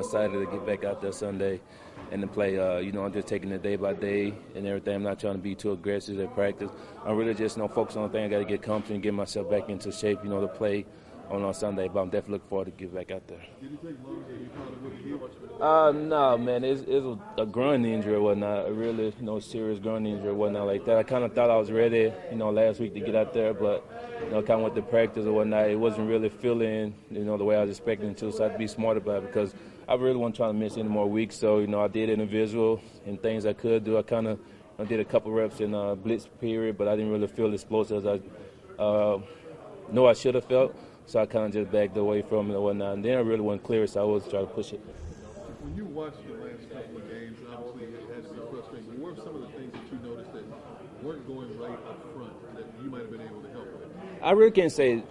excited to get back out there Sunday and to play. I'm just taking it day by day and everything. I'm not trying to be too aggressive at practice. I'm really just focus on the thing. I got to get comfortable and get myself back into shape, to play on Sunday. But I'm definitely looking forward to get back out there. Did it take longer than you thought it would? No, man. It was a groin injury or whatnot, a really, serious groin injury or whatnot like that. I kind of thought I was ready, last week to get out there, but, kind of went to practice or whatnot. It wasn't really feeling, the way I was expecting it to, so I had to be smart about it because I really wasn't trying to miss any more weeks. So, I did individual and things I could do. I did a couple reps in blitz period, but I didn't really feel explosive as I know I should have felt. So I kind of just backed away from it and whatnot. And then I really wasn't clear, so I was trying to push it. When you watched the last couple of games, obviously it had to be frustrating. But what were some of the things that you noticed that weren't going right up front that you might have been able to help with? I really can't say,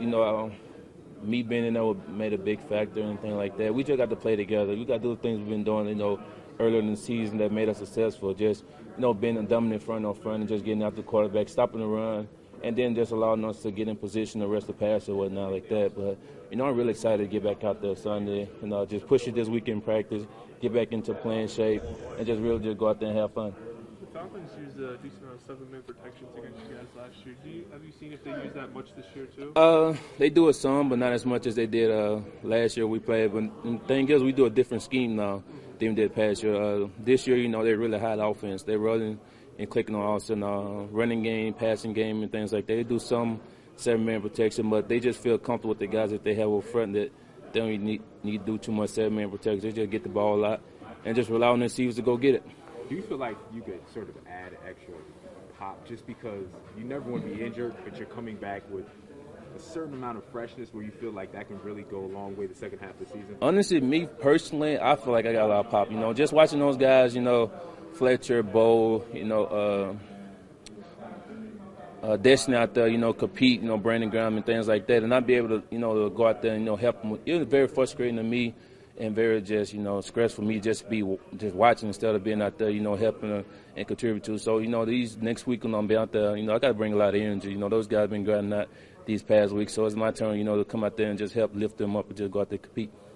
me being in there made a big factor or anything like that. We just got to play together. We got to do the things we've been doing, earlier in the season that made us successful. Just, being a dominant front on front and just getting after the quarterback, stopping the run, and then just allowing us to get in position to rest the pass or whatnot like that. But, I'm really excited to get back out there Sunday, just push it this week in practice, get back into playing shape, and just really just go out there and have fun. The Falcons used a decent amount of 7-man protections against you guys last year. Have you seen if they use that much this year too? They do it some, but not as much as they did last year we played. But the thing is, we do a different scheme now than we did past year. This year, they really high offense. They're running and clicking on also running game, passing game, and things like that. They do some 7-man protection, but they just feel comfortable with the guys that they have up front that they don't need to do too much 7-man protection. They just get the ball a lot and just rely on their receivers to go get it. Do you feel like you could sort of add extra pop just because you never want to be injured, but you're coming back with a certain amount of freshness where you feel like that can really go a long way the second half of the season? Honestly, me personally, I feel like I got a lot of pop. Just watching those guys, Fletcher, Bo, Destiny out there, compete, Brandon Graham and things like that, and not be able to, to go out there and, help them. It was very frustrating to me and very just, stressful for me just to be just watching instead of being out there, helping and contribute to. So, these next week when I'm be out there, I got to bring a lot of energy. Those guys have been grinding out these past weeks, so it's my turn, to come out there and just help lift them up and just go out there and compete.